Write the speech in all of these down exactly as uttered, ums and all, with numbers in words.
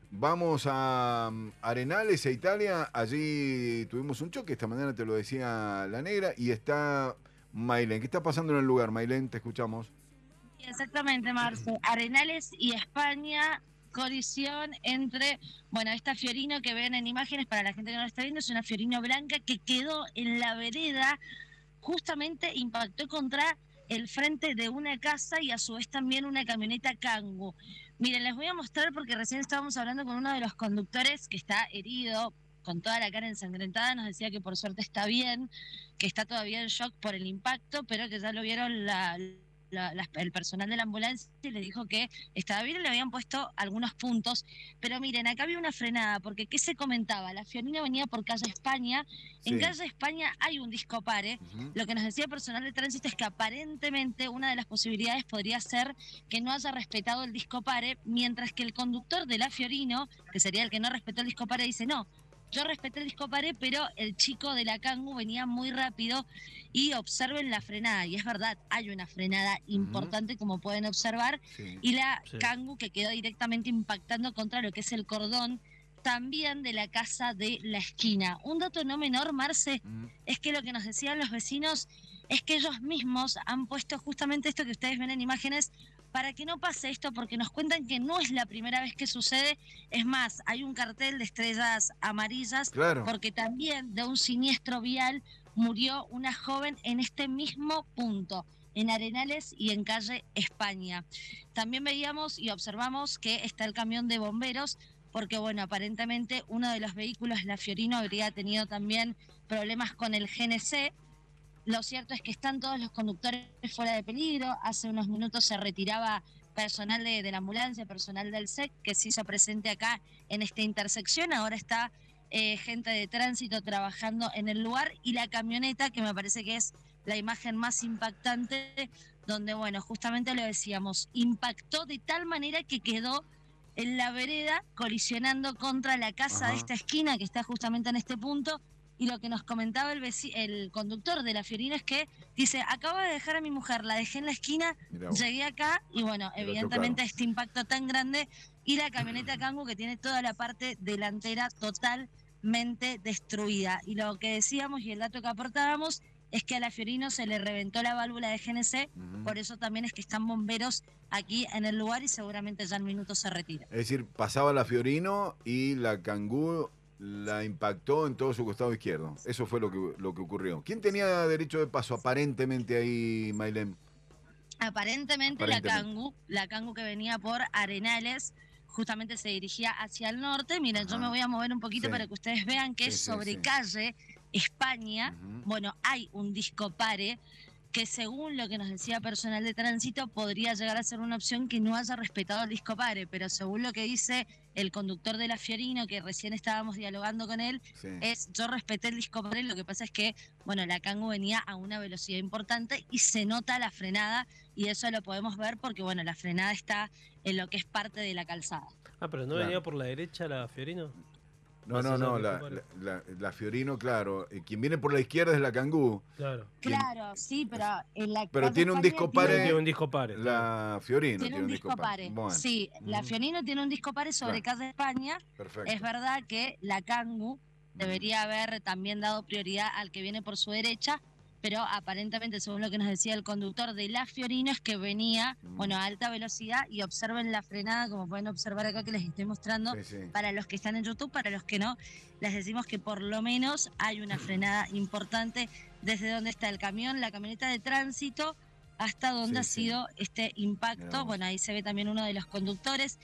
vamos a Arenales, a Italia. Allí tuvimos un choque, esta mañana te lo decía la negra, y está Mailén. ¿Qué está pasando en el lugar, Mailén? Te escuchamos. Exactamente, Marce. Arenales y España, colisión entre, bueno, esta Fiorino que ven en imágenes, para la gente que no lo está viendo, es una Fiorino blanca que quedó en la vereda, justamente impactó contra el frente de una casa y a su vez también una camioneta Kangoo. Miren, les voy a mostrar porque recién estábamos hablando con uno de los conductores que está herido, con toda la cara ensangrentada, nos decía que por suerte está bien, que está todavía en shock por el impacto, pero que ya lo vieron la... La, la, el personal de la ambulancia le dijo que estaba bien y le habían puesto algunos puntos, pero miren, acá había una frenada, porque ¿qué se comentaba? La Fiorino venía por calle España, en Sí. calle España hay un discopare, Uh-huh. lo que nos decía el personal de tránsito es que aparentemente una de las posibilidades podría ser que no haya respetado el discopare, mientras que el conductor de la Fiorino, que sería el que no respetó el discopare, dice no, yo respeté el discopare, pero el chico de la Kangoo venía muy rápido y observen la frenada. Y es verdad, hay una frenada importante, uh-huh, como pueden observar, sí, y la sí. Kangoo que quedó directamente impactando contra lo que es el cordón también de la casa de la esquina. Un dato no menor, Marce, uh-huh, es que lo que nos decían los vecinos es que ellos mismos han puesto justamente esto que ustedes ven en imágenes para que no pase esto, porque nos cuentan que no es la primera vez que sucede. Es más, hay un cartel de estrellas amarillas, claro, porque también de un siniestro vial murió una joven en este mismo punto, en Arenales y en calle España. También veíamos y observamos que está el camión de bomberos, porque bueno, aparentemente uno de los vehículos, la Fiorino, habría tenido también problemas con el G N C. Lo cierto es que están todos los conductores fuera de peligro. Hace unos minutos se retiraba personal de, de la ambulancia, personal del S E C, que se hizo presente acá en esta intersección. Ahora está eh, gente de tránsito trabajando en el lugar, y la camioneta, que me parece que es la imagen más impactante, donde, bueno, justamente lo decíamos, impactó de tal manera que quedó en la vereda colisionando contra la casa, ajá, de esta esquina que está justamente en este punto. Y lo que nos comentaba el, veci- el conductor de la Fiorino es que dice, acabo de dejar a mi mujer, la dejé en la esquina, llegué acá y bueno, Me evidentemente este impacto tan grande, y la camioneta Kangoo que tiene toda la parte delantera totalmente destruida. Y lo que decíamos y el dato que aportábamos es que a la Fiorino se le reventó la válvula de G N C, uh-huh, por eso también es que están bomberos aquí en el lugar y seguramente ya en minutos se retira. Es decir, pasaba la Fiorino y la Kangoo la impactó en todo su costado izquierdo. Eso fue lo que, lo que ocurrió. ¿Quién tenía derecho de paso aparentemente ahí, Mailén? Aparentemente, aparentemente. la Kangoo, la Kangoo que venía por Arenales, justamente se dirigía hacia el norte. Miren, ajá, yo me voy a mover un poquito, sí, para que ustedes vean que sí, es sobre sí, calle España. Uh-huh. Bueno, hay un discopare que, según lo que nos decía personal de tránsito, podría llegar a ser una opción que no haya respetado el discopare, pero según lo que dice el conductor de la Fiorino, que recién estábamos dialogando con él, sí, es yo respeté el discopare, lo que pasa es que, bueno, la Kangoo venía a una velocidad importante y se nota la frenada, y eso lo podemos ver porque, bueno, la frenada está en lo que es parte de la calzada. Ah, pero ¿no claro. venía por la derecha la Fiorino? No, no, no, la, la, la, la Fiorino, claro. Quien viene por la izquierda es la Kangoo. Claro. Quien... Claro, sí, pero en la Pero tiene un discopare. Tiene un discopare. La Fiorino tiene, tiene un discopare. discopare. Bueno. Sí, uh-huh, la Fiorino tiene un discopare sobre claro, calle España. Perfecto. Es verdad que la Kangoo uh-huh, debería haber también dado prioridad al que viene por su derecha, pero aparentemente, según lo que nos decía el conductor de la Fiorino, es que venía, mm, bueno, a alta velocidad. Y observen la frenada, como pueden observar acá que les estoy mostrando, sí, sí, para los que están en YouTube, para los que no, les decimos que por lo menos hay una frenada importante desde donde está el camión, la camioneta de tránsito, hasta donde sí, ha sido sí, este impacto. Bueno, ahí se ve también uno de los conductores.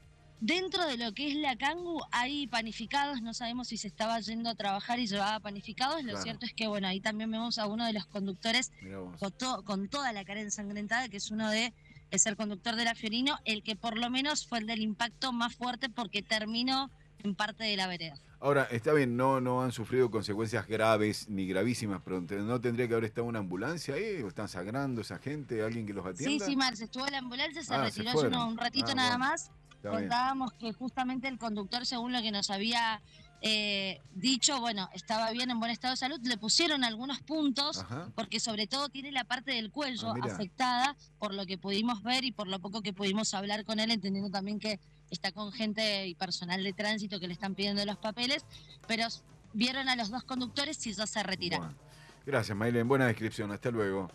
Dentro de lo que es la Kangoo hay panificados, no sabemos si se estaba yendo a trabajar y llevaba panificados. Lo claro, cierto es que, bueno, ahí también vemos a uno de los conductores con, to con toda la cara ensangrentada, que es uno de, es el conductor de la Fiorino, el que por lo menos fue el del impacto más fuerte porque terminó en parte de la vereda. Ahora, está bien, no, no han sufrido consecuencias graves ni gravísimas, pero ¿no tendría que haber estado una ambulancia ahí? ¿O están sangrando esa gente? ¿Alguien que los atienda? Sí, sí, Marce, estuvo la ambulancia, se ah, retiró se uno, un ratito ah, nada bueno. más. Está Contábamos bien, que justamente el conductor, según lo que nos había eh, dicho, bueno, estaba bien, en buen estado de salud. Le pusieron algunos puntos, ajá, porque sobre todo tiene la parte del cuello ah, afectada, por lo que pudimos ver y por lo poco que pudimos hablar con él, entendiendo también que está con gente y personal de tránsito que le están pidiendo los papeles, pero vieron a los dos conductores y ya se retiraron. Bueno. Gracias, Maylen. Buena descripción. Hasta luego.